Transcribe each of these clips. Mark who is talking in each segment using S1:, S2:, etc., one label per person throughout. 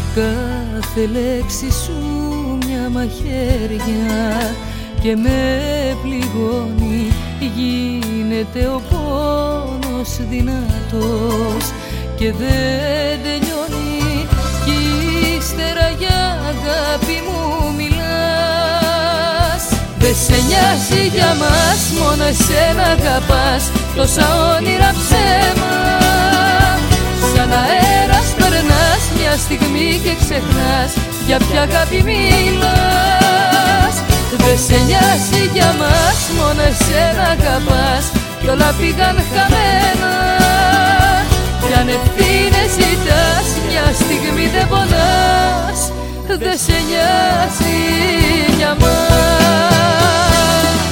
S1: Κάθε λέξη σου μια μαχαίρια και με πληγώνει, γίνεται ο πόνος δυνατός και δεν τελειώνει κι ύστερα για αγάπη μου μιλάς. Δε σε νοιάζει για μας, μόνο εσένα αγαπάς, τόσα όνειρα ψέμα. Σαν αέρας περνάς μια στιγμή και ξεχνάς, για ποια αγάπη μιλάς. Δε σε νοιάζει για μας, μόνο εσένα αγαπάς κι όλα πήγαν χαμένα. Κι αν ευθύνες ζητάς, μια στιγμή δεν πονάς. Δε σε νοιάζει για μας.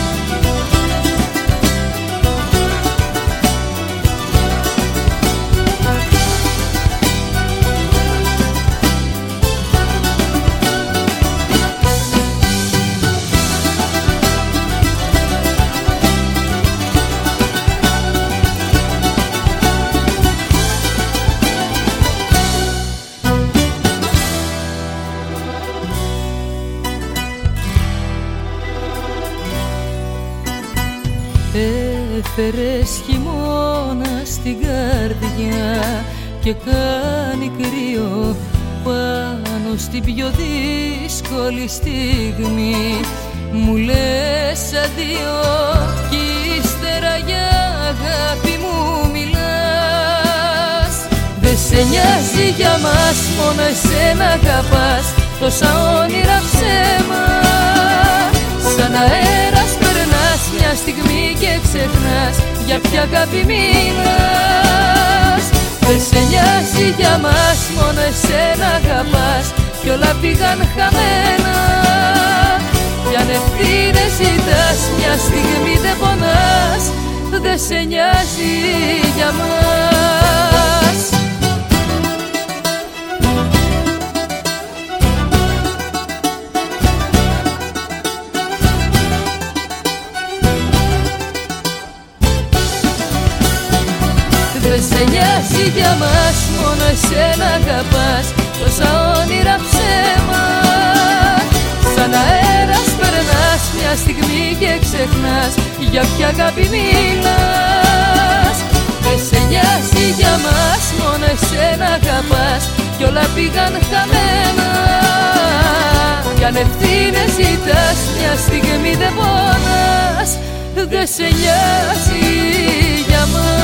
S1: Έφερες χειμώνα στην καρδιά και κάνει κρύο πάνω στην πιο δύσκολη στιγμή. Μου λες αντίο κι ύστερα για αγάπη μου μιλάς. Δε σε νοιάζει για μας, μόνο εσένα αγαπάς, τόσα όνειρα ψέμα. Σαν αέρας περνάς μια στιγμή και ξεχνάς, για ποια αγάπη μιλάς. Δε σε νοιάζει για μας, μόνο εσένα αγαπάς κι όλα πήγαν χαμένα. Κι αν ευθύνες ζητάς, μια στιγμή δεν πονάς. Δε σε νοιάζει για μας. Δε σε νοιάζει για μας, μόνο εσένα αγαπάς, τόσα όνειρα ψέμα. Σαν αέρας περνάς μια στιγμή και ξεχνάς, για ποια αγάπη μιλάς. Δε σε νοιάζει για μας, μόνο εσένα αγαπάς κι όλα πήγαν χαμένα. Κι αν ευθύνες ζητάς, μια στιγμή δεν πονάς. Δε σε νοιάζει για μας.